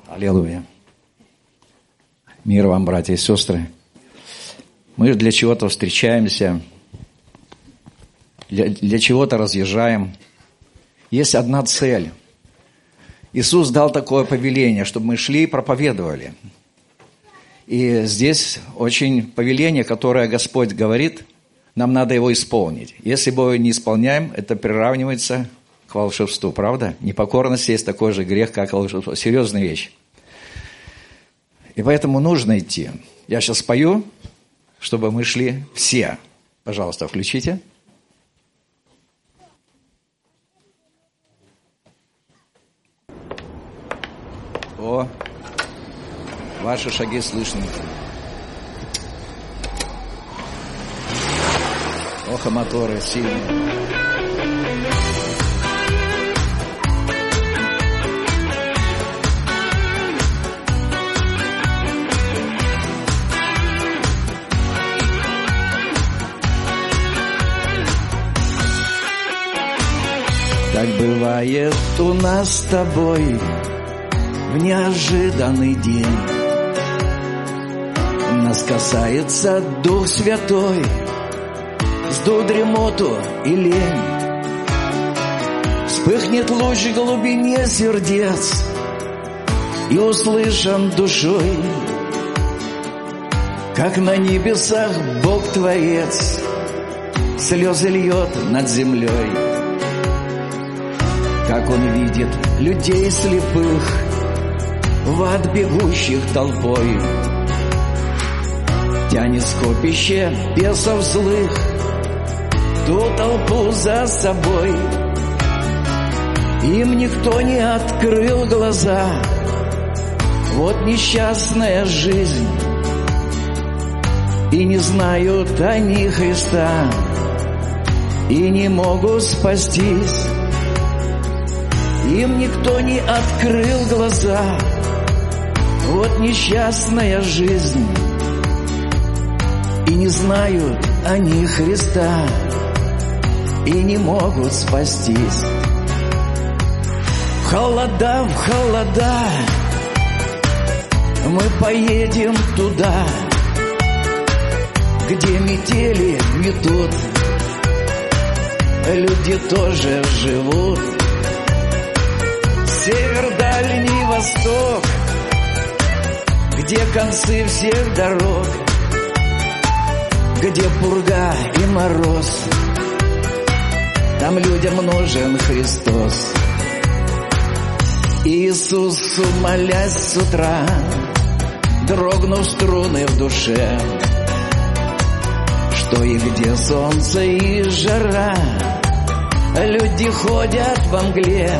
Аллилуйя. Мир вам, братья и сестры. Мы для чего-то встречаемся, для чего-то разъезжаем. Есть одна цель. Иисус дал такое повеление, чтобы мы шли и проповедовали. И здесь очень повеление, которое Господь говорит, нам надо его исполнить. Если мы его не исполняем, это приравнивается к волшебству, правда? Непокорность есть такой же грех, как волшебство. Серьезная вещь. И поэтому нужно идти. Я сейчас спою, чтобы мы шли все. Пожалуйста, включите. О, ваши шаги слышны. Ох, а моторы сильные. Так бывает у нас с тобой в неожиданный день. Нас касается Дух Святой, сду дремоту и лень. Вспыхнет луч в глубине сердец и услышан душой, как на небесах Бог Творец слезы льет над землей. Как Он видит людей слепых, в ад бегущих толпой, тянет скопище бесов злых, ту толпу за собой. Им никто не открыл глаза, вот несчастная жизнь, и не знают они Христа, и не могут спастись. Им никто не открыл глаза, вот несчастная жизнь, и не знают они Христа, и не могут спастись. В холода мы поедем туда, где метели метут, люди тоже живут. Север, дальний восток, где концы всех дорог, где пурга и мороз, там людям нужен Христос. Иисус, молясь с утра, дрогнув струны в душе, что и где солнце и жара, люди ходят во мгле.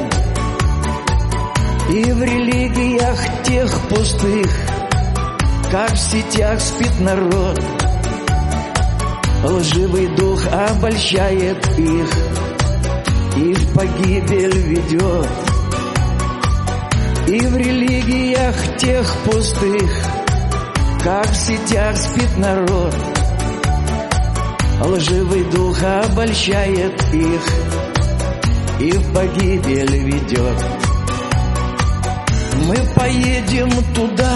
И в религиях тех пустых, как в сетях спит народ, лживый дух обольщает их и в погибель ведет. И в религиях тех пустых, как в сетях спит народ, лживый дух обольщает их и в погибель ведет. Мы поедем туда,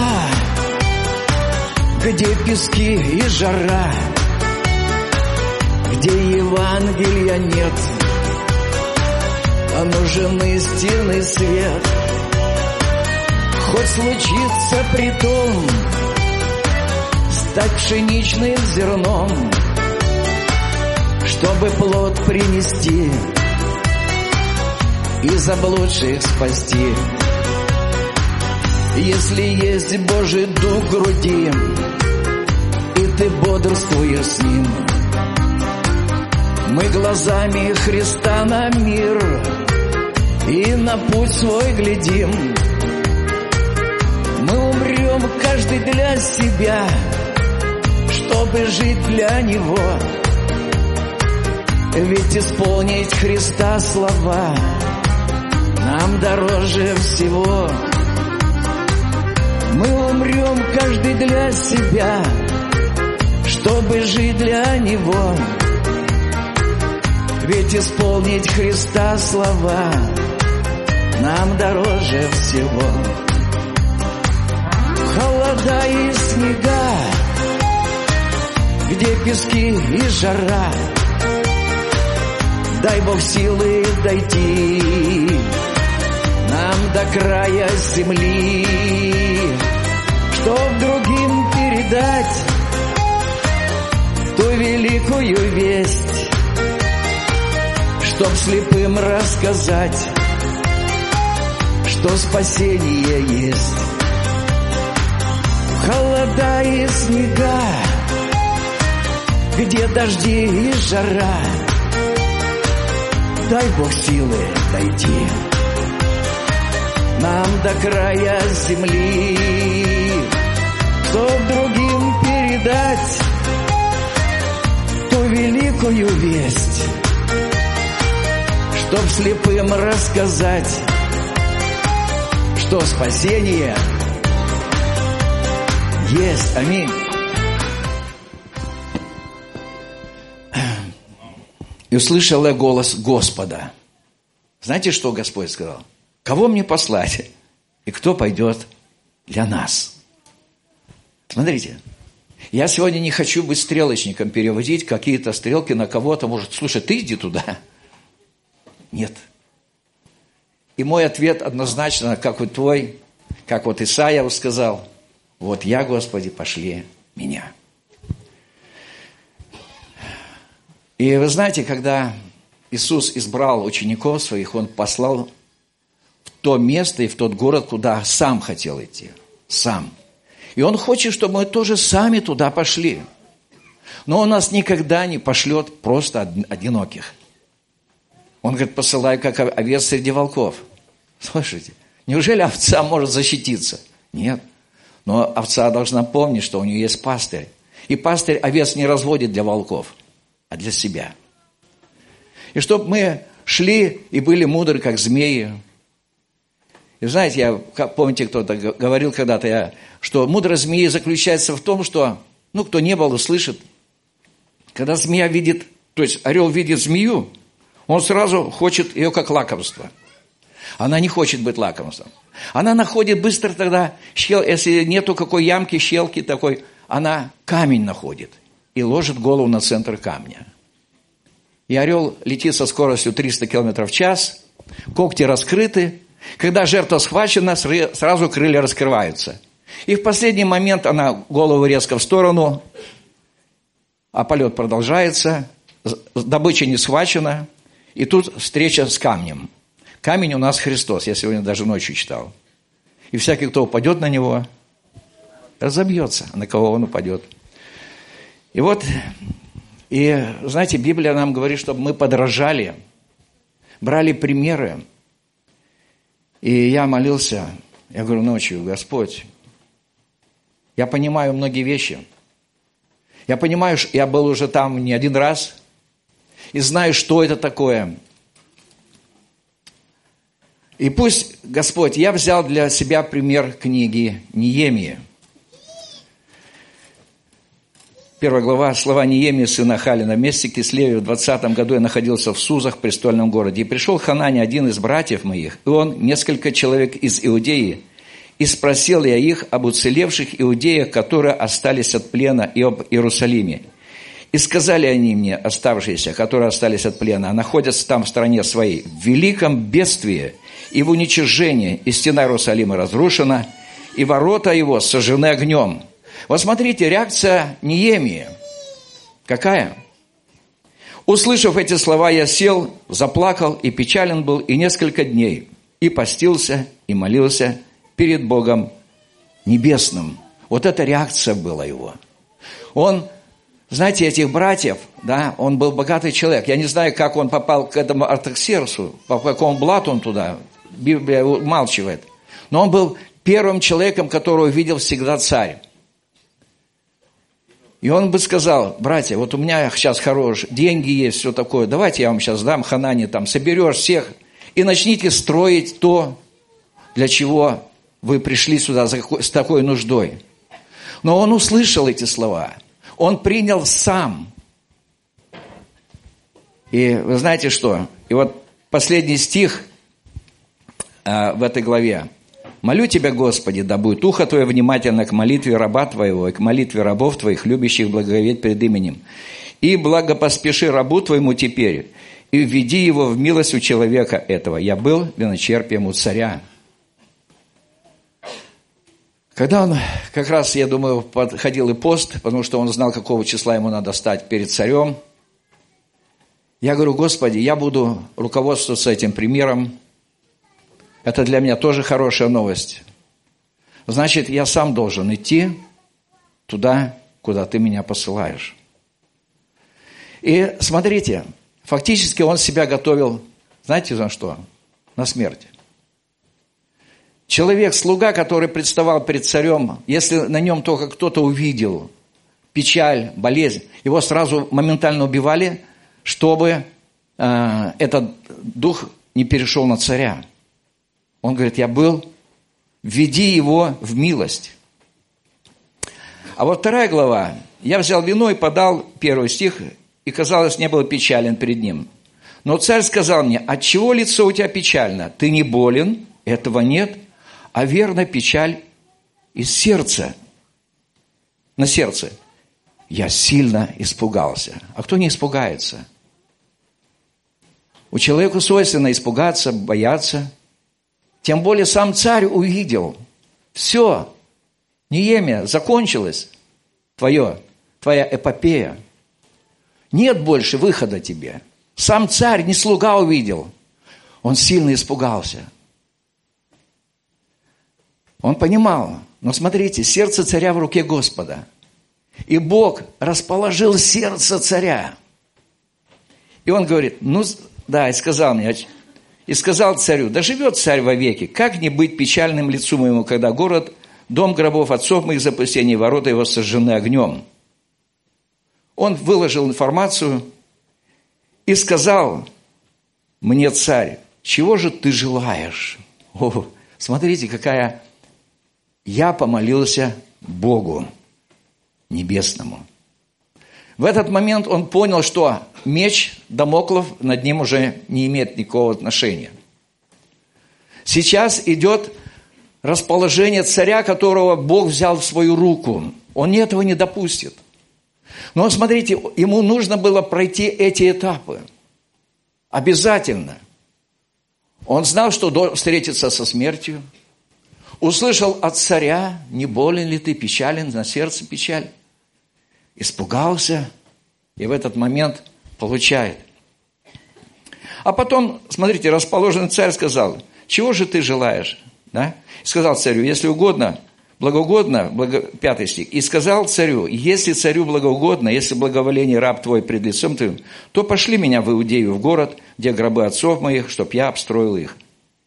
где пески и жара, где Евангелия нет, а нужен истинный свет. Хоть случится притом стать пшеничным зерном, чтобы плод принести и заблудших спасти. Если есть Божий Дух в груди, и ты бодрствуешь с Ним, мы глазами Христа на мир и на путь свой глядим. Мы умрем каждый для себя, чтобы жить для Него. Ведь исполнить Христа слова нам дороже всего. Мы умрем каждый для себя, чтобы жить для Него. Ведь исполнить Христа слова нам дороже всего. холода и снега, где пески и жара, дай Бог силы дойти нам до края земли, чтоб другим передать ту великую весть, чтоб слепым рассказать, что спасение есть. Холода и снега, где дожди и жара, дай Бог силы дойти нам до края земли, чтоб другим передать ту великую весть, чтоб слепым рассказать, что спасение есть. Аминь. И услышал я голос Господа. Знаете, что Господь сказал? Кого мне послать? И кто пойдет для нас? Смотрите. Я сегодня не хочу быть стрелочником, переводить какие-то стрелки на кого-то. Может, слушай, ты иди туда. Нет. И мой ответ однозначно, как вот твой, как вот Исаия сказал, вот я, Господи, пошли меня. И вы знаете, когда Иисус избрал учеников своих, Он послал в то место и в тот город, куда сам хотел идти. Сам. И Он хочет, чтобы мы тоже сами туда пошли. Но Он нас никогда не пошлет просто одиноких. Он говорит, посылай, как овец среди волков. Слушайте, неужели овца может защититься? Нет. Но овца должна помнить, что у нее есть пастырь. И пастырь овец не разводит для волков, а для себя. И чтобы мы шли и были мудры, как змеи. И знаете, помните, кто-то говорил когда-то, что мудрость змеи заключается в том, что, кто не был, услышит. Когда змея видит, то есть орел видит змею, он сразу хочет ее как лакомство. Она не хочет быть лакомством. Она находит быстро тогда, если нету какой ямки, щелки такой, она камень находит и ложит голову на центр камня. И орел летит со скоростью 300 км в час, когти раскрыты. Когда жертва схвачена, сразу крылья раскрываются. И в последний момент она голову резко в сторону, а полет продолжается, добыча не схвачена, и тут встреча с камнем. Камень у нас Христос, я сегодня даже ночью читал. И всякий, кто упадет на него, разобьется, а на кого он упадет. И знаете, Библия нам говорит, чтобы мы подражали, брали примеры. И я молился, я говорю ночью, Господь, я понимаю многие вещи. Я понимаю, что я был уже там не один раз, и знаю, что это такое. И пусть, Господь, я взял для себя пример книги Неемии. 1 глава, слова Неемии, сына Халина. В месте Кислеве в 20 году я находился в Сузах, престольном городе. И пришел Ханани, один из братьев моих, и он, несколько человек из Иудеи, и спросил я их об уцелевших иудеях, которые остались от плена, и об Иерусалиме. И сказали они мне, оставшиеся, которые остались от плена, а находятся там в стране своей, в великом бедствии и в уничижении, и стена Иерусалима разрушена, и ворота его сожжены огнем. Вот смотрите, реакция Неемии. Какая? Услышав эти слова, я сел, заплакал и печален был, и несколько дней, и постился, и молился перед Богом Небесным. Вот эта реакция была его. Он, знаете, этих братьев, да, он был богатый человек. Я не знаю, как он попал к этому Артаксерксу, по какому блату он туда, Библия умалчивает. Но он был первым человеком, которого видел всегда царь. И он бы сказал, братья, вот у меня сейчас деньги есть, все такое, давайте я вам сейчас дам, Ханане, там, соберешь всех, и начните строить то, для чего вы пришли сюда с такой нуждой. Но он услышал эти слова, он принял сам. И вы знаете что? И вот последний стих в этой главе. Молю Тебя, Господи, да будет ухо Твое внимательно к молитве раба Твоего и к молитве рабов Твоих, любящих благоговеть пред именем. И благопоспеши рабу Твоему теперь, и введи его в милость у человека этого. Я был виночерпием у царя». Когда он, как раз, я думаю, подходил и пост, потому что он знал, какого числа ему надо стать перед царем, я говорю: Господи, я буду руководствоваться этим примером. Это для меня тоже хорошая новость. Значит, я сам должен идти туда, куда Ты меня посылаешь. И смотрите, фактически он себя готовил, знаете, за что? На смерть. Человек-слуга, который представал перед царем, если на нем только кто-то увидел печаль, болезнь, его сразу моментально убивали, чтобы этот дух не перешел на царя. Он говорит: я был, введи его в милость. А вот 2 глава. Я взял вино и подал, 1 стих, и, казалось, не был печален перед ним. Но царь сказал мне: отчего лицо у тебя печально? Ты не болен, этого нет, а верно печаль из сердца. На сердце. Я сильно испугался. А кто не испугается? У человека свойственно испугаться, бояться. Тем более сам царь увидел. Все, Неемия, закончилась твоя эпопея. Нет больше выхода тебе. Сам царь, не слуга, увидел. Он сильно испугался. Он понимал, но смотрите, сердце царя в руке Господа. И Бог расположил сердце царя. И он говорит: и сказал царю: да живет царь вовеки, как не быть печальным лицу моему, когда город, дом гробов отцов моих запустений, ворота его сожжены огнем. Он выложил информацию и сказал: мне, царь, чего же ты желаешь? О, смотрите, какая... Я помолился Богу Небесному. В этот момент он понял, что меч Дамоклов над ним уже не имеет никакого отношения. Сейчас идет расположение царя, которого Бог взял в свою руку. Он этого не допустит. Но смотрите, ему нужно было пройти эти этапы. Обязательно. Он знал, что встретится со смертью. Услышал от царя: не болен ли ты, печален, на сердце печаль. Испугался и в этот момент получает. А потом, смотрите, расположенный царь сказал: чего же ты желаешь? Да? Сказал царю: если угодно, благоугодно, 5 стих, и сказал царю: если царю благоугодно, если благоволение раб твой пред лицом твоим, то пошли меня в Иудею, в город, где гробы отцов моих, чтоб я обстроил их.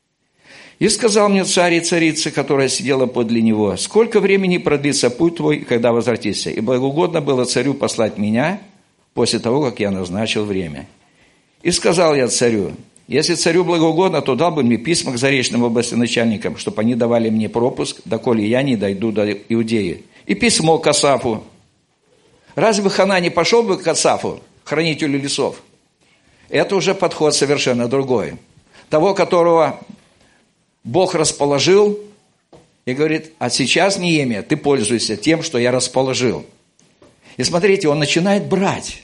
И сказал мне царь и царица, которая сидела подле него: сколько времени продлится путь твой, когда возвратишься? И благоугодно было царю послать меня после того, как я назначил время. И сказал я царю: если царю благоугодно, то дал бы мне письма к заречным областеначальникам, чтобы они давали мне пропуск, доколе я не дойду до Иудеи. И письмо к Асафу. Разве бы Хана не пошел бы к Асафу, хранителю лесов? Это уже подход совершенно другой. Того, которого Бог расположил, и говорит: а сейчас, Неемия, ты пользуйся тем, что я расположил. И смотрите, он начинает брать.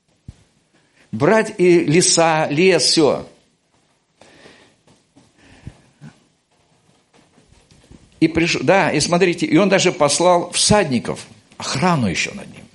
Брать и леса, лес, все. И пришел, да, и смотрите, и он даже послал всадников, охрану еще над ним.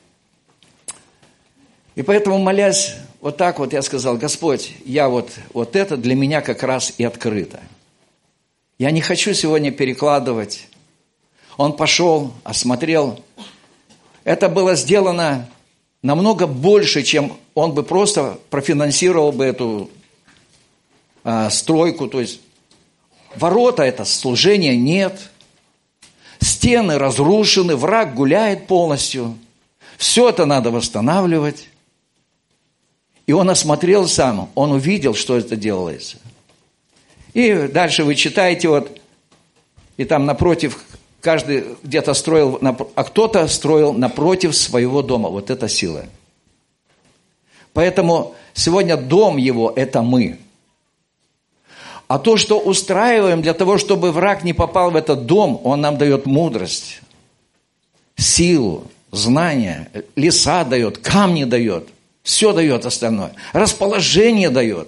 И поэтому, молясь вот так вот, я сказал: Господь, я вот это для меня как раз и открыто. Я не хочу сегодня перекладывать. Он пошел, осмотрел. Это было сделано намного больше, чем он бы просто профинансировал бы эту стройку. То есть ворота это, служения нет. Стены разрушены, враг гуляет полностью. Все это надо восстанавливать. И он осмотрел сам, он увидел, что это делается. И дальше вы читаете, и там напротив, каждый где-то строил, а кто-то строил напротив своего дома. Вот это сила. Поэтому сегодня дом его – это мы. А то, что устраиваем для того, чтобы враг не попал в этот дом, он нам дает мудрость, силу, знания, леса дает, камни дает, все дает остальное, расположение дает.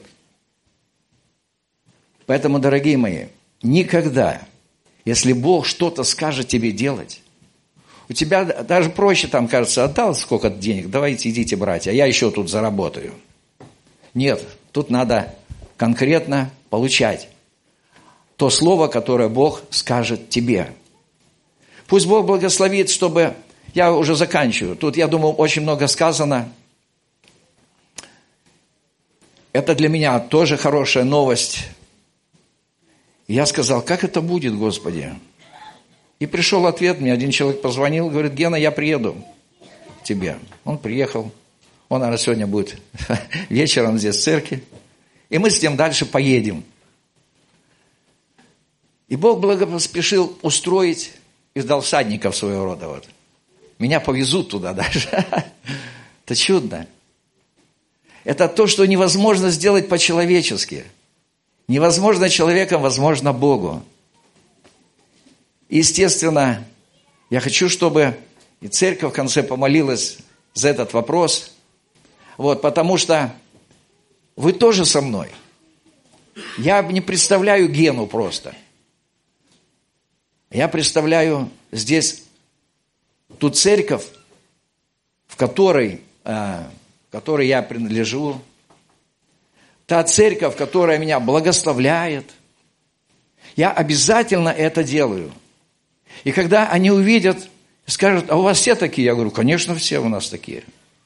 Поэтому, дорогие мои, никогда, если Бог что-то скажет тебе делать, у тебя даже проще, там, кажется, отдал сколько денег, давайте идите, братья, а я еще тут заработаю. Нет, тут надо конкретно получать то слово, которое Бог скажет тебе. Пусть Бог благословит, чтобы... Я уже заканчиваю. Тут, я думаю, очень много сказано. Это для меня тоже хорошая новость. Я сказал, как это будет, Господи? И пришел ответ, мне один человек позвонил, говорит, Гена, я приеду к тебе. Он приехал. Он, наверное, сегодня будет вечером здесь в церкви. И мы с ним дальше поедем. И Бог благопоспешил устроить, издал всадников своего рода. Вот. Меня повезут туда даже. Это чудно. Это то, что невозможно сделать по-человечески. Невозможно человеком, возможно Богу. Естественно, я хочу, чтобы и церковь в конце помолилась за этот вопрос. Вот, потому что вы тоже со мной. Я не представляю Гену просто. Я представляю здесь ту церковь, в которой я принадлежу. Та церковь, которая меня благословляет. Я обязательно это делаю. И когда они увидят, скажут, а у вас все такие? Я говорю, конечно, все у нас такие.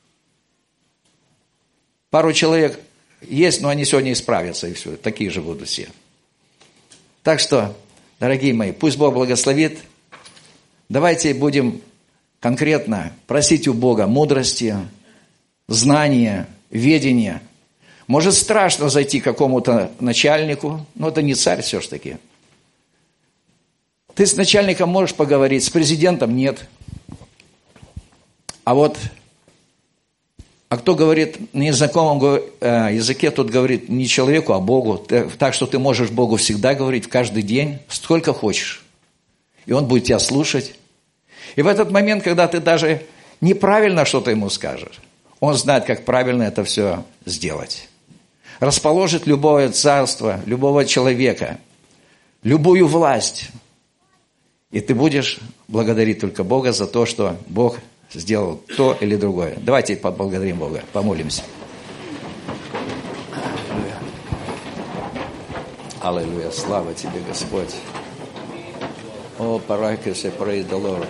Пару человек есть, но они сегодня исправятся, и все. Такие же будут все. Так что, дорогие мои, пусть Бог благословит. Давайте будем конкретно просить у Бога мудрости, знания, ведения. Может, страшно зайти к какому-то начальнику, но это не царь все ж таки. Ты с начальником можешь поговорить, с президентом нет. А кто говорит на незнакомом языке, тот говорит не человеку, а Богу. Так что ты можешь Богу всегда говорить, в каждый день, сколько хочешь. И Он будет тебя слушать. И в этот момент, когда ты даже неправильно что-то ему скажешь, Он знает, как правильно это все сделать. Расположит любое царство, любого человека, любую власть. И ты будешь благодарить только Бога за то, что Бог сделал то или другое. Давайте поблагодарим Бога, помолимся. Аллилуйя, слава Тебе, Господь. О, паракисе, praise the Lord.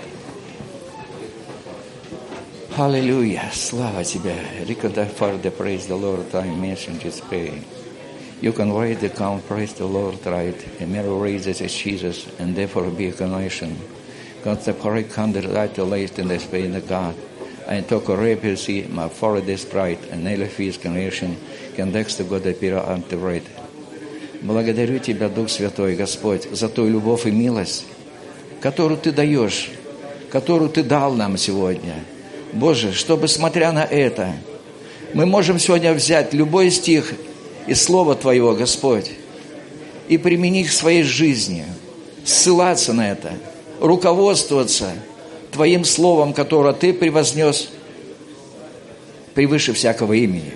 Hallelujah, слава Тебе. Recommend for the praise the Lord, I mentioned this prayer. You can write the count, praise the Lord, right? And Mary raises as Jesus, and therefore be a connection. God the correct candidate laced in the space of God. And talk of repulsi, my forehead is bright, and nail of his connection, can next to God appear unto right. Благодарю Тебя, Дух Святой, Господь, за ту любовь и милость, которую Ты даешь, которую Ты дал нам сегодня. Боже, чтобы, смотря на это, мы можем сегодня взять любой стих из Слова Твоего, Господь, и применить в своей жизни, ссылаться на это, руководствоваться Твоим Словом, которое Ты превознес превыше всякого имени.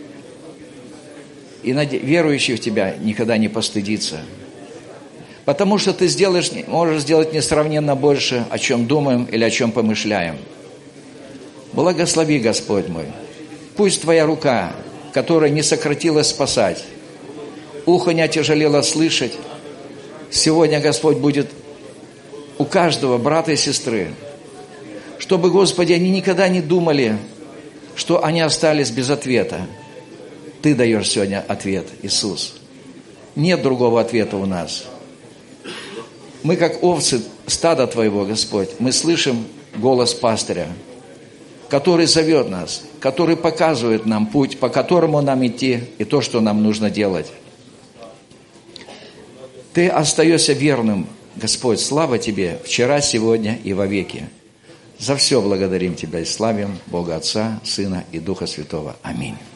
И верующий в Тебя никогда не постыдится. Потому что Ты можешь сделать несравненно больше, о чем думаем или о чем помышляем. Благослови, Господь мой. Пусть Твоя рука, которая не сократилась спасать, ухо не отяжелело слышать, сегодня, Господь, будет у каждого брата и сестры, чтобы, Господи, они никогда не думали, что они остались без ответа. Ты даешь сегодня ответ, Иисус. Нет другого ответа у нас. Мы, как овцы стада Твоего, Господь, мы слышим голос пастыря, который зовет нас, который показывает нам путь, по которому нам идти, и то, что нам нужно делать. Ты остаешься верным, Господь, слава Тебе, вчера, сегодня и вовеки. За все благодарим Тебя и славим Бога Отца, Сына и Духа Святого. Аминь.